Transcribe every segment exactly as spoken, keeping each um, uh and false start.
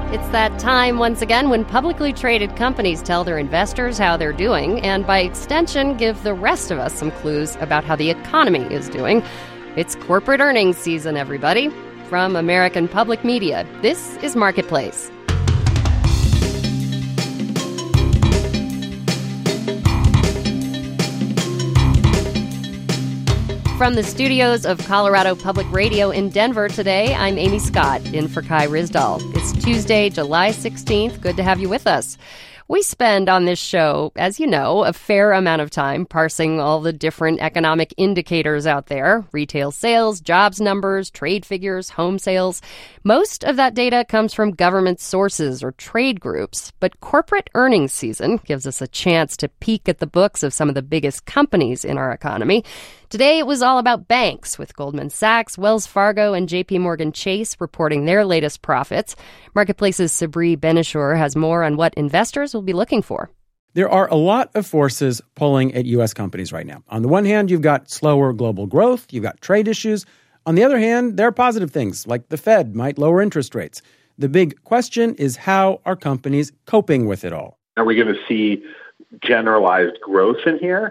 It's that time once again when publicly traded companies tell their investors how they're doing and by extension give the rest of us some clues about how the economy is doing. It's corporate earnings season, everybody. From American Public Media, this is Marketplace. From the studios of Colorado Public Radio in Denver today, I'm Amy Scott, in for Kai Ryssdal. It's Tuesday, July sixteenth. Good to have you with us. We spend on this show, as you know, a fair amount of time parsing all the different economic indicators out there. Retail sales, jobs numbers, trade figures, home sales. Most of that data comes from government sources or trade groups. But corporate earnings season gives us a chance to peek at the books of some of the biggest companies in our economy. Today, it was all about banks, with Goldman Sachs, Wells Fargo, and J P Morgan Chase reporting their latest profits. Marketplace's Sabri Ben-Achour has more on what investors will be looking for. There are a lot of forces pulling at U S companies right now. On the one hand, you've got slower global growth, you've got trade issues. On the other hand, there are positive things, like the Fed might lower interest rates. The big question is, how are companies coping with it all? Are we going to see generalized growth in here?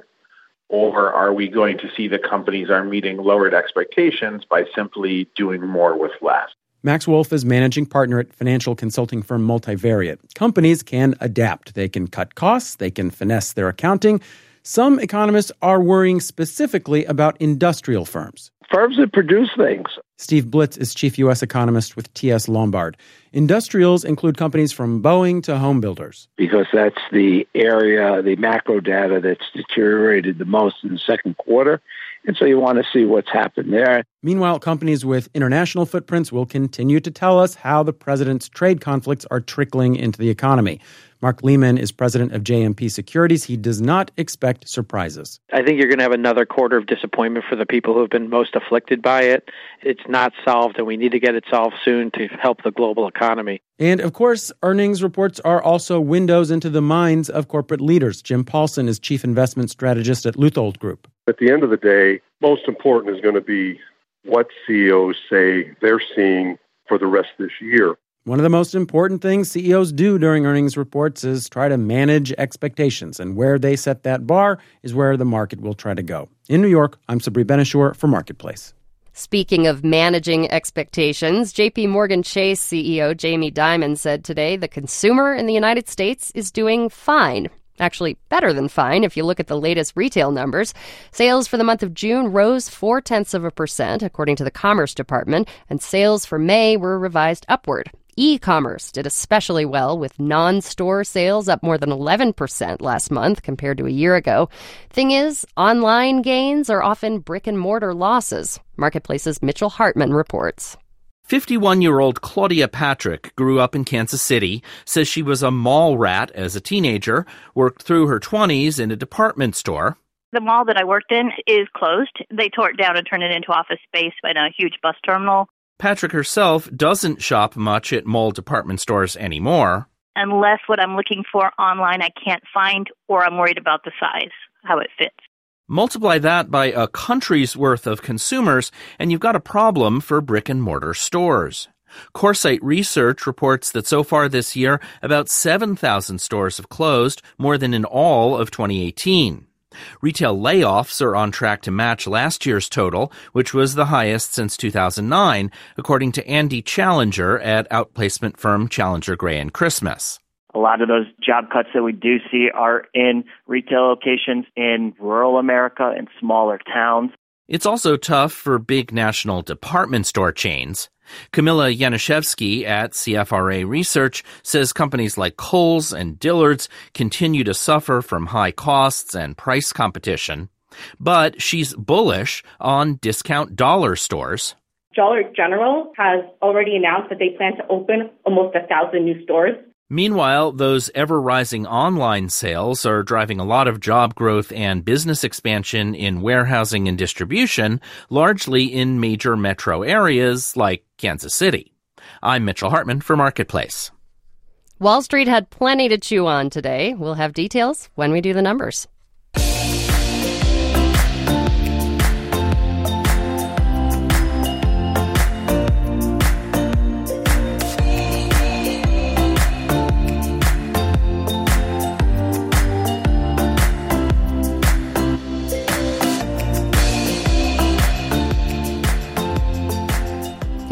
Or are we going to see the companies are meeting lowered expectations by simply doing more with less? Max Wolf is managing partner at financial consulting firm Multivariate. Companies can adapt. They can cut costs. They can finesse their accounting. Some economists are worrying specifically about industrial firms. Firms that produce things. Steve Blitz is chief U S economist with T S Lombard. Industrials include companies from Boeing to home builders. Because that's the area, the macro data that's deteriorated the most in the second quarter. And so you want to see what's happened there. Meanwhile, companies with international footprints will continue to tell us how the president's trade conflicts are trickling into the economy. Mark Lehman is president of J M P Securities. He does not expect surprises. I think you're going to have another quarter of disappointment for the people who have been most afflicted by it. It's not solved, and we need to get it solved soon to help the global economy. And, of course, earnings reports are also windows into the minds of corporate leaders. Jim Paulson is chief investment strategist at Luthold Group. At the end of the day, most important is going to be what C E Os say they're seeing for the rest of this year. One of the most important things C E Os do during earnings reports is try to manage expectations, and where they set that bar is where the market will try to go. In New York, I'm Sabri Ben-Achour for Marketplace. Speaking of managing expectations, J P Morgan Chase C E O Jamie Dimon said today the consumer in the United States is doing fine. Actually, better than fine if you look at the latest retail numbers. Sales for the month of June rose four-tenths of a percent, according to the Commerce Department, and sales for May were revised upward. E-commerce did especially well, with non-store sales up more than eleven percent last month compared to a year ago. Thing is, online gains are often brick-and-mortar losses. Marketplace's Mitchell Hartman reports. fifty-one-year-old Claudia Patrick grew up in Kansas City, says she was a mall rat as a teenager, worked through her twenties in a department store. The mall that I worked in is closed. They tore it down and turned it into office space in a huge bus terminal. Patrick herself doesn't shop much at mall department stores anymore. Unless what I'm looking for online I can't find, or I'm worried about the size, how it fits. Multiply that by a country's worth of consumers, and you've got a problem for brick-and-mortar stores. Coresight Research reports that so far this year, about seven thousand stores have closed, more than in all of twenty eighteen. Retail layoffs are on track to match last year's total, which was the highest since two thousand nine, according to Andy Challenger at outplacement firm Challenger Gray and Christmas. A lot of those job cuts that we do see are in retail locations in rural America and smaller towns. It's also tough for big national department store chains. Camilla Yanuszewski at C F R A Research says companies like Kohl's and Dillard's continue to suffer from high costs and price competition. But she's bullish on discount dollar stores. Dollar General has already announced that they plan to open almost a thousand new stores. Meanwhile, those ever-rising online sales are driving a lot of job growth and business expansion in warehousing and distribution, largely in major metro areas like Kansas City. I'm Mitchell Hartman for Marketplace. Wall Street had plenty to chew on today. We'll have details when we do the numbers.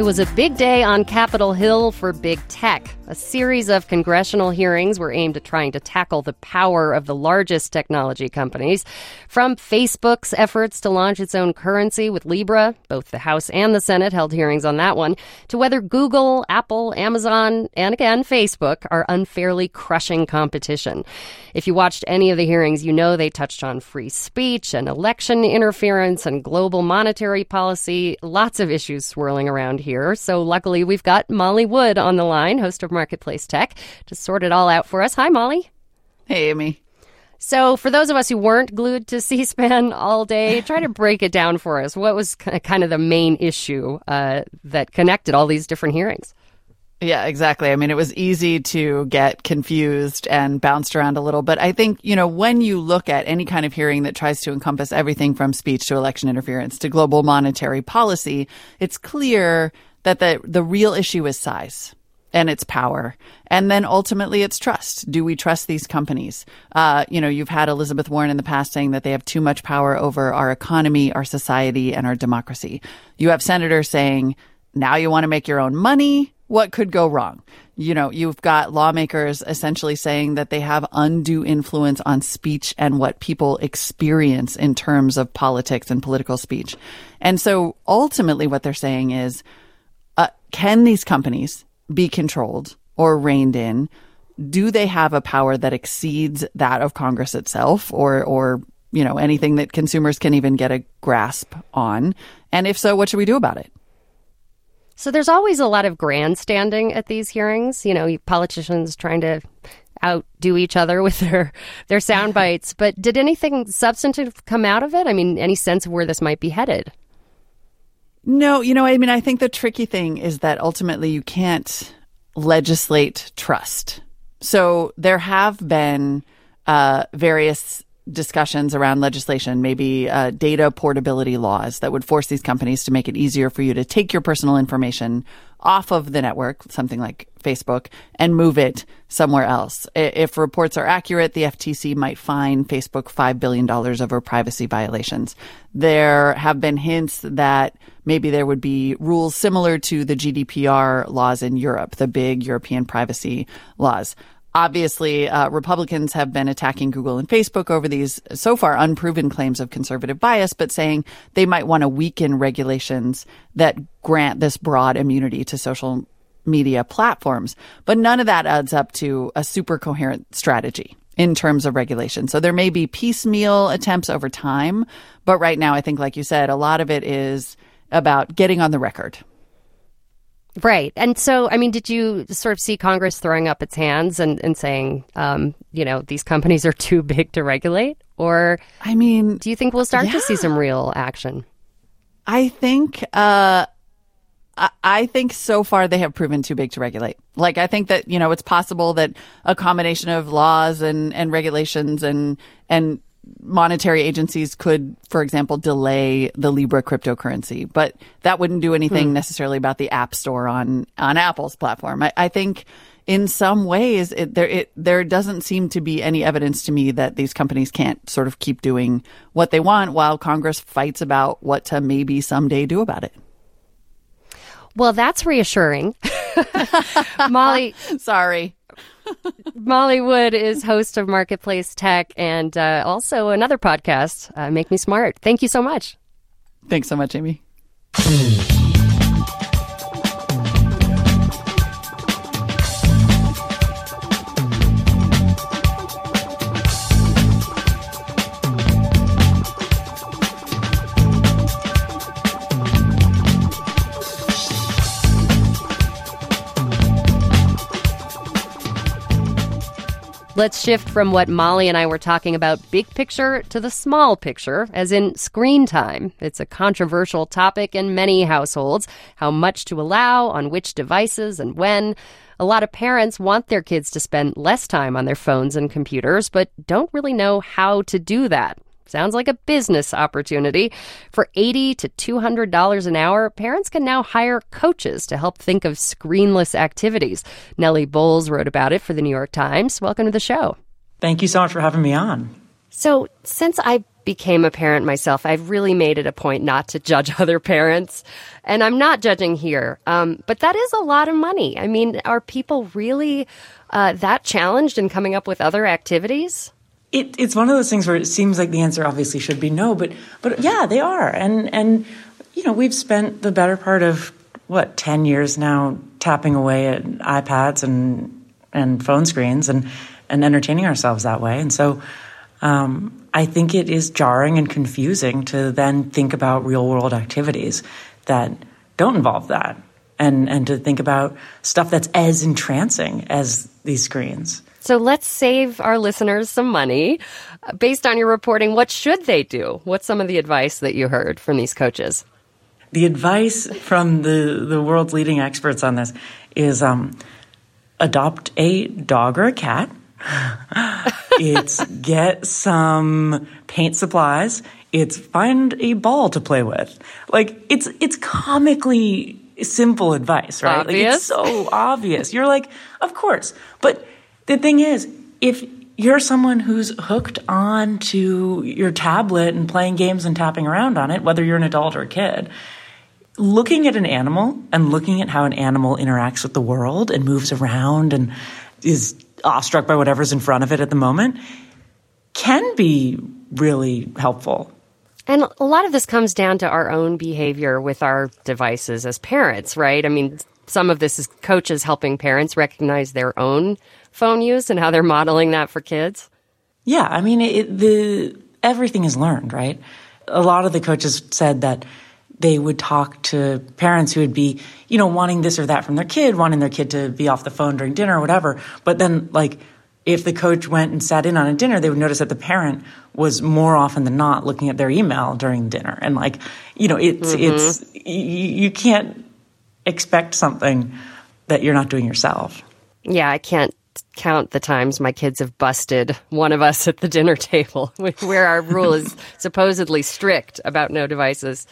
was a big day on Capitol Hill for big tech. A series of congressional hearings were aimed at trying to tackle the power of the largest technology companies. From Facebook's efforts to launch its own currency with Libra, both the House and the Senate held hearings on that one, to whether Google, Apple, Amazon, and again, Facebook are unfairly crushing competition. If you watched any of the hearings, you know they touched on free speech and election interference and global monetary policy. Lots of issues swirling around here. So luckily, we've got Molly Wood on the line, host of Marketplace Tech, to sort it all out for us. Hi, Molly. Hey, Amy. So for those of us who weren't glued to C-SPAN all day, try to break it down for us. What was kind of the main issue uh, that connected all these different hearings? Yeah, exactly. I mean, it was easy to get confused and bounced around a little. But I think, you know, when you look at any kind of hearing that tries to encompass everything from speech to election interference to global monetary policy, it's clear that the, the real issue is size and its power. And then ultimately it's trust. Do we trust these companies? Uh, you know, you've had Elizabeth Warren in the past saying that they have too much power over our economy, our society, and our democracy. You have senators saying, now you want to make your own money? What could go wrong? You know, you've got lawmakers essentially saying that they have undue influence on speech and what people experience in terms of politics and political speech. And so ultimately what they're saying is, uh, can these companies be controlled or reined in? Do they have a power that exceeds that of Congress itself or, or, you know, anything that consumers can even get a grasp on? And if so, what should we do about it? So there's always a lot of grandstanding at these hearings, you know, politicians trying to outdo each other with their, their sound bites. But did anything substantive come out of it? I mean, any sense of where this might be headed? No, you know, I mean, I think the tricky thing is that ultimately you can't legislate trust. So there have been uh, various discussions around legislation, maybe uh, data portability laws that would force these companies to make it easier for you to take your personal information off of the network, something like Facebook, and move it somewhere else. If reports are accurate, the F T C might fine Facebook five billion dollars over privacy violations. There have been hints that maybe there would be rules similar to the G D P R laws in Europe, the big European privacy laws. Obviously, uh, Republicans have been attacking Google and Facebook over these so far unproven claims of conservative bias, but saying they might want to weaken regulations that grant this broad immunity to social media platforms. But none of that adds up to a super coherent strategy in terms of regulation. So there may be piecemeal attempts over time, but right now, I think, like you said, a lot of it is about getting on the record. Right. And so, I mean, did you sort of see Congress throwing up its hands and, and saying, um, you know, these companies are too big to regulate? Or, I mean, do you think we'll start yeah. to see some real action? I think, uh, I, I think so far they have proven too big to regulate. Like, I think that, you know, it's possible that a combination of laws and, and regulations and, and, monetary agencies could, for example, delay the Libra cryptocurrency, but that wouldn't do anything hmm. necessarily about the App Store on, on Apple's platform. I, I think in some ways it, there it, there doesn't seem to be any evidence to me that these companies can't sort of keep doing what they want while Congress fights about what to maybe someday do about it. Well, that's reassuring. Molly. Sorry. Molly Wood is host of Marketplace Tech and uh, also another podcast, uh, Make Me Smart. Thank you so much. Thanks so much, Amy. Let's shift from what Molly and I were talking about, big picture, to the small picture, as in screen time. It's a controversial topic in many households, how much to allow, on which devices, and when. A lot of parents want their kids to spend less time on their phones and computers, but don't really know how to do that. Sounds like a business opportunity. For eighty to two hundred dollars an hour, parents can now hire coaches to help think of screenless activities. Nellie Bowles wrote about it for the New York Times. Welcome to the show. Thank you so much for having me on. So since I became a parent myself, I've really made it a point not to judge other parents. And I'm not judging here. Um, but that is a lot of money. I mean, are people really uh, that challenged in coming up with other activities? It, it's one of those things where it seems like the answer obviously should be no, but but yeah, they are. And, and you know, we've spent the better part of, what, ten years now tapping away at iPads and and phone screens and, and entertaining ourselves that way. And so um, I think it is jarring and confusing to then think about real-world activities that don't involve that and, and to think about stuff that's as entrancing as these screens. So let's save our listeners some money. Based on your reporting, what should they do? What's some of the advice that you heard from these coaches? The advice from the, the world's leading experts on this is um, adopt a dog or a cat. It's get some paint supplies. It's find a ball to play with. Like, it's it's comically simple advice, right? Obvious. Like, it's so obvious. You're like, of course. But the thing is, if you're someone who's hooked on to your tablet and playing games and tapping around on it, whether you're an adult or a kid, looking at an animal and looking at how an animal interacts with the world and moves around and is awestruck by whatever's in front of it at the moment can be really helpful. And a lot of this comes down to our own behavior with our devices as parents, right? I mean, some of this is coaches helping parents recognize their own phone use and how they're modeling that for kids. Yeah, I mean, it, the everything is learned, right? A lot of the coaches said that they would talk to parents who would be, you know, wanting this or that from their kid, wanting their kid to be off the phone during dinner or whatever. But then, like, if the coach went and sat in on a dinner, they would notice that the parent was more often than not looking at their email during dinner. And, like, you know, it's, mm-hmm. it's, you, you can't expect something that you're not doing yourself. Yeah, I can't count the times my kids have busted one of us at the dinner table where our rule is supposedly strict about no devices.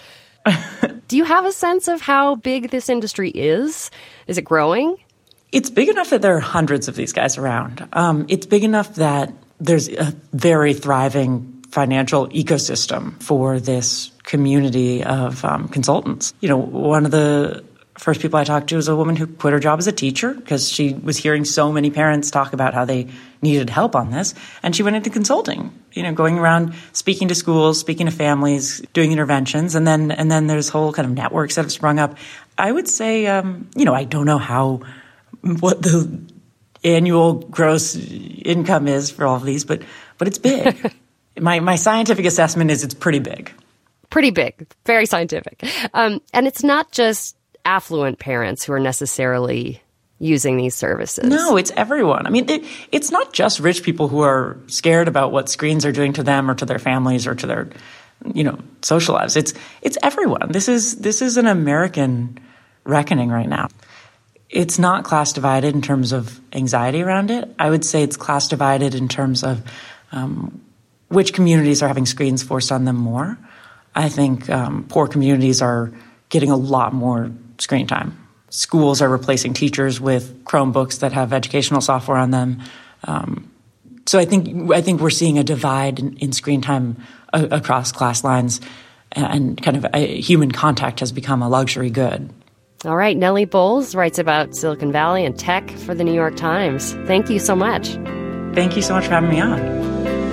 Do you have a sense of how big this industry is? Is it growing? It's big enough that there are hundreds of these guys around. Um, it's big enough that there's a very thriving financial ecosystem for this community of um, consultants. You know, one of the first people I talked to was a woman who quit her job as a teacher because she was hearing so many parents talk about how they needed help on this. And she went into consulting, you know, going around speaking to schools, speaking to families, doing interventions. And then and then there's whole kind of networks that have sprung up. I would say, um, you know, I don't know how, what the annual gross income is for all of these, but but it's big. my my scientific assessment is it's pretty big. Pretty big. Very scientific. Um, and it's not just affluent parents who are necessarily using these services. No, it's everyone. I mean, it, it's not just rich people who are scared about what screens are doing to them or to their families or to their, you know, social lives. It's it's everyone. This is this is an American reckoning right now. It's not class divided in terms of anxiety around it. I would say it's class divided in terms of um, which communities are having screens forced on them more. I think um, poor communities are getting a lot more screen time. Schools are replacing teachers with Chromebooks that have educational software on them. Um, so I think I think we're seeing a divide in, in screen time a, across class lines, and kind of a, human contact has become a luxury good. All right, Nellie Bowles writes about Silicon Valley and tech for the New York Times. Thank you so much. Thank you so much for having me on.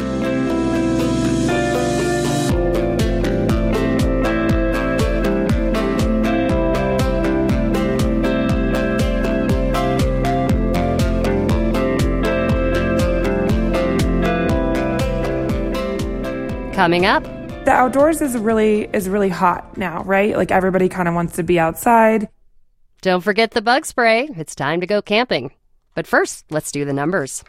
Coming up, the outdoors is really is really hot now, right? Like everybody kind of wants to be outside. Don't forget the bug spray. It's time to go camping. But first, let's do the numbers.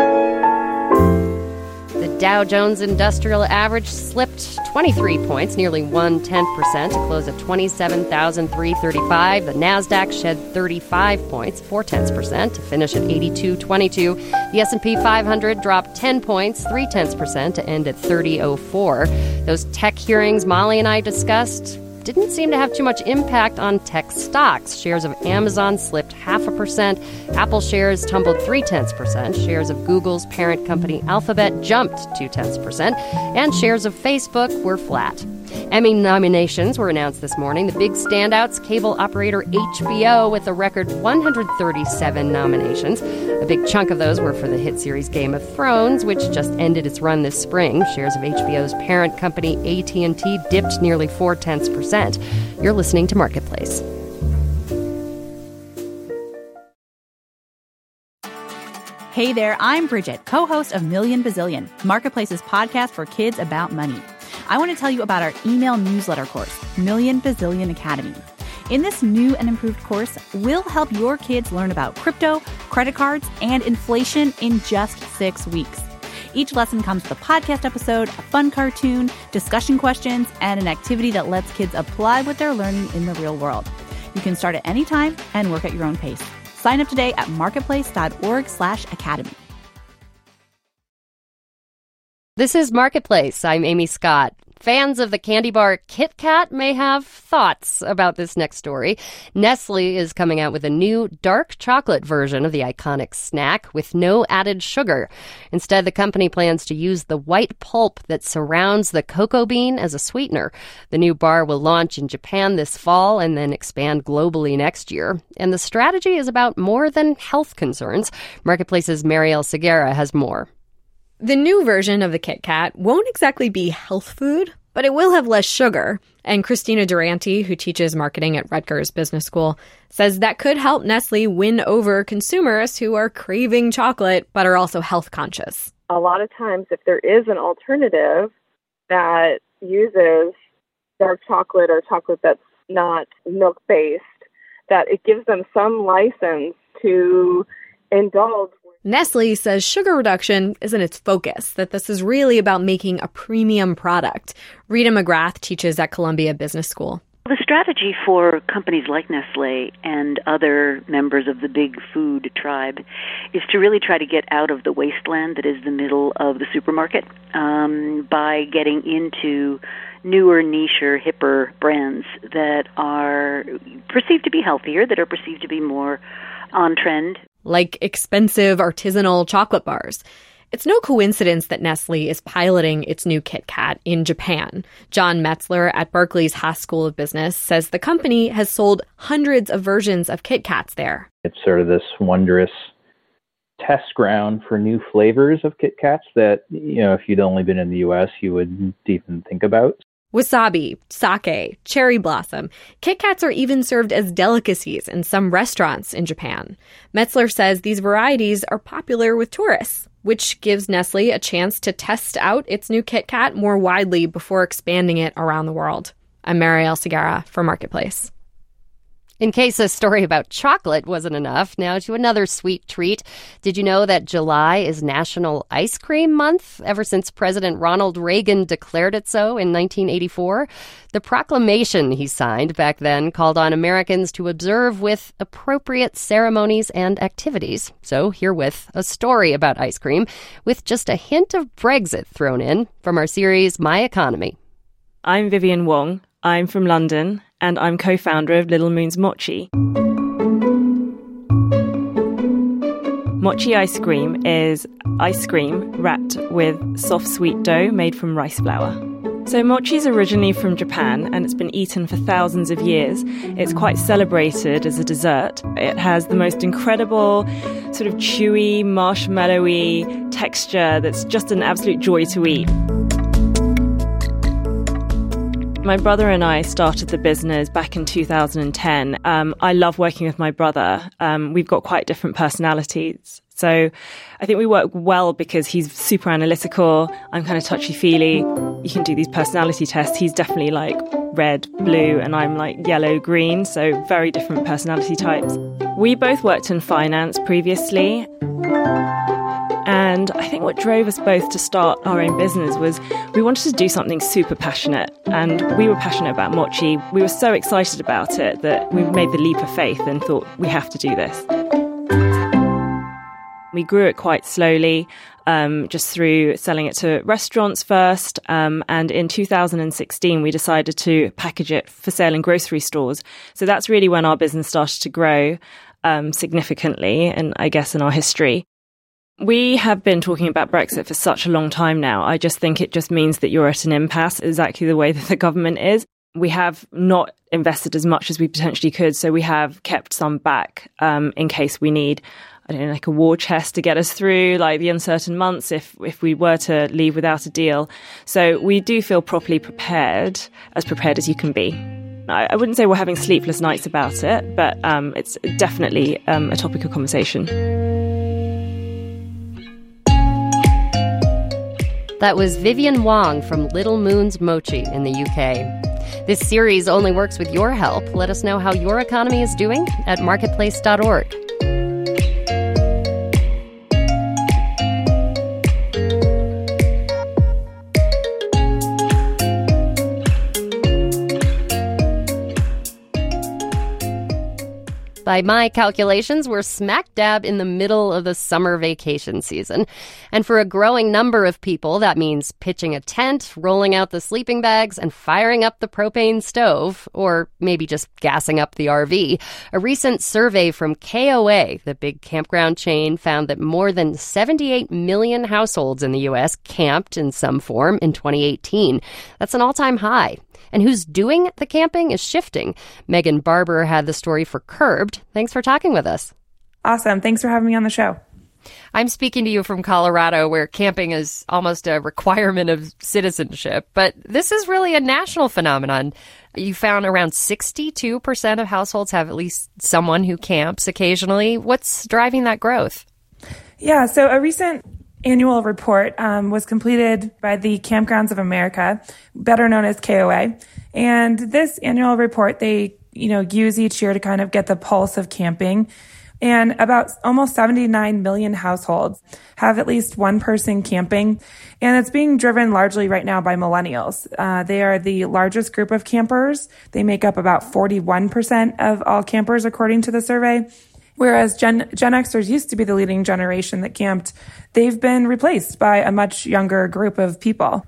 The Dow Jones Industrial Average slipped twenty-three points, nearly one-tenth percent, to close at twenty-seven thousand three hundred thirty-five. The NASDAQ shed thirty-five points, four-tenths percent, to finish at eighty-two twenty-two. The S and P five hundred dropped ten points, three-tenths percent, to end at thirty oh four. Those tech hearings Molly and I discussed, didn't seem to have too much impact on tech stocks. Shares of Amazon slipped half a percent. Apple shares tumbled three-tenths percent. Shares of Google's parent company Alphabet jumped two-tenths percent. And shares of Facebook were flat. Emmy nominations were announced this morning. The big standouts, cable operator H B O with a record one hundred thirty-seven nominations. A big chunk of those were for the hit series Game of Thrones, which just ended its run this spring. Shares of H B O's parent company A T and T dipped nearly four-tenths percent. You're listening to Marketplace. Hey there, I'm Bridget, co-host of Million Bazillion, Marketplace's podcast for kids about money. I want to tell you about our email newsletter course, Million Bazillion Academy. In this new and improved course, we'll help your kids learn about crypto, credit cards, and inflation in just six weeks. Each lesson comes with a podcast episode, a fun cartoon, discussion questions, and an activity that lets kids apply what they're learning in the real world. You can start at any time and work at your own pace. Sign up today at marketplace.org slash academy. This is Marketplace. I'm Amy Scott. Fans of the candy bar Kit Kat may have thoughts about this next story. Nestle is coming out with a new dark chocolate version of the iconic snack with no added sugar. Instead, the company plans to use the white pulp that surrounds the cocoa bean as a sweetener. The new bar will launch in Japan this fall and then expand globally next year. And the strategy is about more than health concerns. Marketplace's Marielle Segura has more. The new version of the Kit Kat won't exactly be health food, but it will have less sugar. And Christina Durante, who teaches marketing at Rutgers Business School, says that could help Nestle win over consumers who are craving chocolate but are also health conscious. A lot of times, if there is an alternative that uses dark chocolate or chocolate that's not milk-based, that it gives them some license to indulge. Nestle says sugar reduction isn't its focus, that this is really about making a premium product. Rita McGrath teaches at Columbia Business School. The strategy for companies like Nestle and other members of the big food tribe is to really try to get out of the wasteland that is the middle of the supermarket um, by getting into newer, nicher, hipper brands that are perceived to be healthier, that are perceived to be more on trend. Like expensive artisanal chocolate bars. It's no coincidence that Nestle is piloting its new Kit Kat in Japan. John Metzler at Berkeley's Haas School of Business says the company has sold hundreds of versions of Kit Kats there. It's sort of this wondrous test ground for new flavors of Kit Kats that, you know, if you'd only been in the U S, you wouldn't even think about. Wasabi, sake, cherry blossom. Kit Kats are even served as delicacies in some restaurants in Japan. Metzler says these varieties are popular with tourists, which gives Nestle a chance to test out its new Kit Kat more widely before expanding it around the world. I'm Marielle Segura for Marketplace. In case a story about chocolate wasn't enough, now to another sweet treat. Did you know that July is National Ice Cream Month, ever since President Ronald Reagan declared it so in nineteen eighty-four? The proclamation he signed back then called on Americans to observe with appropriate ceremonies and activities. So herewith, a story about ice cream with just a hint of Brexit thrown in from our series My Economy. I'm Vivian Wong. I'm from London, and I'm co-founder of Little Moon's Mochi. Mochi ice cream is ice cream wrapped with soft sweet dough made from rice flour. So mochi is originally from Japan, and it's been eaten for thousands of years. It's quite celebrated as a dessert. It has the most incredible sort of chewy, marshmallowy texture that's just an absolute joy to eat. My brother and I started the business back in two thousand ten. Um, I love working with my brother. Um, we've got quite different personalities. So I think we work well because he's super analytical. I'm kind of touchy-feely. You can do these personality tests. He's definitely like red, blue, and I'm like yellow, green. So very different personality types. We both worked in finance previously. And I think what drove us both to start our own business was we wanted to do something super passionate. And we were passionate about mochi. We were so excited about it that we made the leap of faith and thought we have to do this. We grew it quite slowly. um, just through selling it to restaurants first. Um, and in two thousand sixteen, we decided to package it for sale in grocery stores. So that's really when our business started to grow um, significantly, and I guess in our history. We have been talking about Brexit for such a long time now. I just think it just means that you're at an impasse, exactly the way that the government is. We have not invested as much as we potentially could, so we have kept some back um, in case we need, I don't know, like a war chest to get us through, like the uncertain months if if we were to leave without a deal. So we do feel properly prepared, as prepared as you can be. I, I wouldn't say we're having sleepless nights about it, but um, it's definitely um, a topic of conversation. That was Vivian Wong from Little Moon's Mochi in the U K. This series only works with your help. Let us know how your economy is doing at marketplace dot org. By my calculations, we're smack dab in the middle of the summer vacation season. And for a growing number of people, that means pitching a tent, rolling out the sleeping bags, and firing up the propane stove, or maybe just gassing up the R V. A recent survey from K O A, the big campground chain, found that more than seventy-eight million households in the U S camped in some form in twenty eighteen. That's an all-time high. And who's doing the camping is shifting. Megan Barber had the story for Curbed. Thanks for talking with us. Awesome. Thanks for having me on the show. I'm speaking to you from Colorado, where camping is almost a requirement of citizenship. But this is really a national phenomenon. You found around sixty-two percent of households have at least someone who camps occasionally. What's driving that growth? Yeah, so a recent annual report um, was completed by the Campgrounds of America, better known as K O A. And this annual report, they, you know, use each year to kind of get the pulse of camping. And about almost seventy-nine million households have at least one person camping. And it's being driven largely right now by millennials. Uh, they are the largest group of campers. They make up about forty-one percent of all campers, according to the survey. Whereas Gen, Gen Xers used to be the leading generation that camped, they've been replaced by a much younger group of people.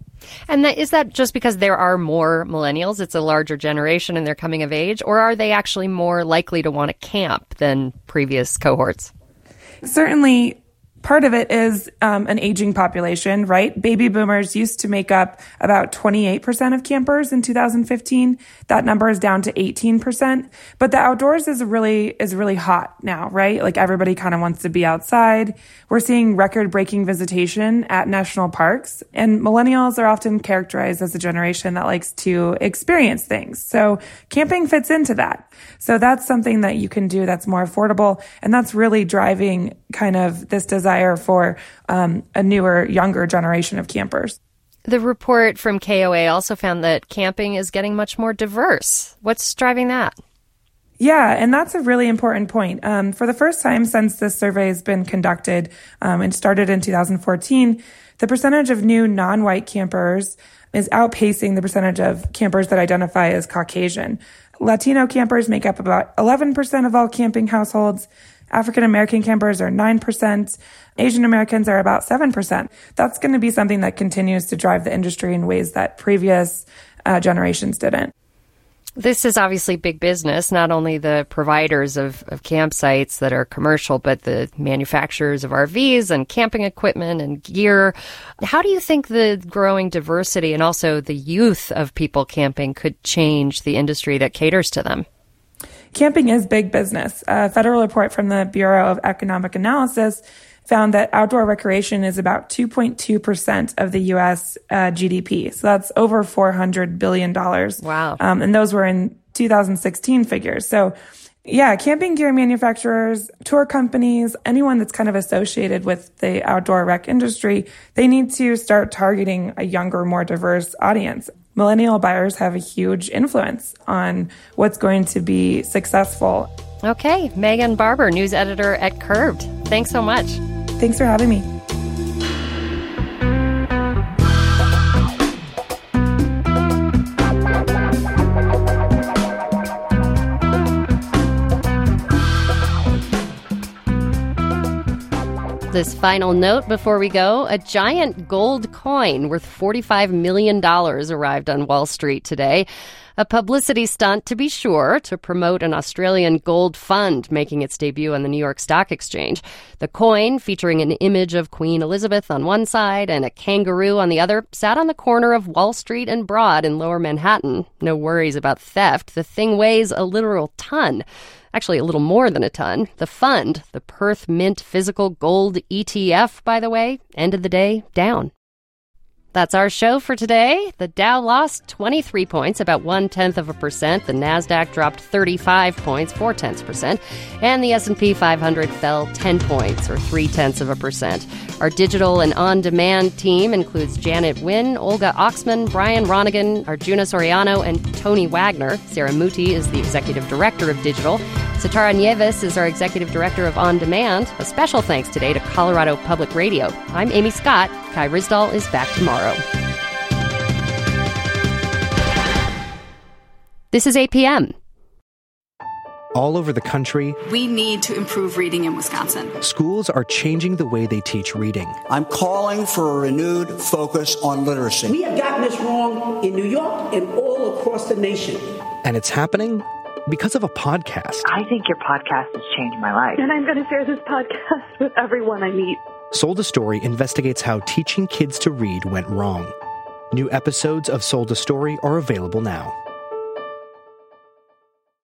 And that, is that just because there are more millennials? It's a larger generation and they're coming of age? Or are they actually more likely to want to camp than previous cohorts? Certainly, part of it is um, an aging population, right? Baby boomers used to make up about twenty-eight percent of campers in two thousand fifteen. That number is down to eighteen percent. But the outdoors is really is really hot now, right? Like everybody kind of wants to be outside. We're seeing record-breaking visitation at national parks. And millennials are often characterized as a generation that likes to experience things. So camping fits into that. So that's something that you can do that's more affordable. And that's really driving kind of this desire for um, a newer, younger generation of campers. The report from K O A also found that camping is getting much more diverse. What's driving that? Yeah, and that's a really important point. Um, for the first time since this survey has been conducted um, and started in two thousand fourteen, the percentage of new non-white campers is outpacing the percentage of campers that identify as Caucasian. Latino campers make up about eleven percent of all camping households. African American campers are nine percent. Asian Americans are about seven percent. That's going to be something that continues to drive the industry in ways that previous uh, generations didn't. This is obviously big business, not only the providers of, of campsites that are commercial, but the manufacturers of R Vs and camping equipment and gear. How do you think the growing diversity and also the youth of people camping could change the industry that caters to them? Camping is big business. A federal report from the Bureau of Economic Analysis found that outdoor recreation is about two point two percent of the U S uh, G D P. So that's over four hundred billion dollars. Wow. Um, and those were in two thousand sixteen figures. So yeah, camping gear manufacturers, tour companies, anyone that's kind of associated with the outdoor rec industry, they need to start targeting a younger, more diverse audience. Millennial buyers have a huge influence on what's going to be successful. Okay, Megan Barber, news editor at Curbed. Thanks so much. Thanks for having me. This final note before we go, a giant gold coin worth forty-five million dollars arrived on Wall Street today. A publicity stunt, to be sure, to promote an Australian gold fund making its debut on the New York Stock Exchange. The coin, featuring an image of Queen Elizabeth on one side and a kangaroo on the other, sat on the corner of Wall Street and Broad in Lower Manhattan. No worries about theft. The thing weighs a literal ton. Actually, a little more than a ton. The fund, the Perth Mint Physical Gold E T F, by the way, ended the day down. That's our show for today. The Dow lost twenty-three points, about one-tenth of a percent. The NASDAQ dropped thirty-five points, four-tenths percent. And the S and P five hundred fell ten points, or three-tenths of a percent. Our digital and on-demand team includes Janet Wynn, Olga Oxman, Brian Ronigan, Arjuna Soriano, and Tony Wagner. Sarah Muti is the executive director of digital. Satara Nieves is our executive director of On Demand. A special thanks today to Colorado Public Radio. I'm Amy Scott. Kai Ryssdal is back tomorrow. This is eight p.m. All over the country, we need to improve reading in Wisconsin. Schools are changing the way they teach reading. I'm calling for a renewed focus on literacy. We have gotten this wrong in New York and all across the nation. And it's happening because of a podcast. I think your podcast has changed my life. And I'm going to share this podcast with everyone I meet. Sold a Story investigates how teaching kids to read went wrong. New episodes of Sold a Story are available now.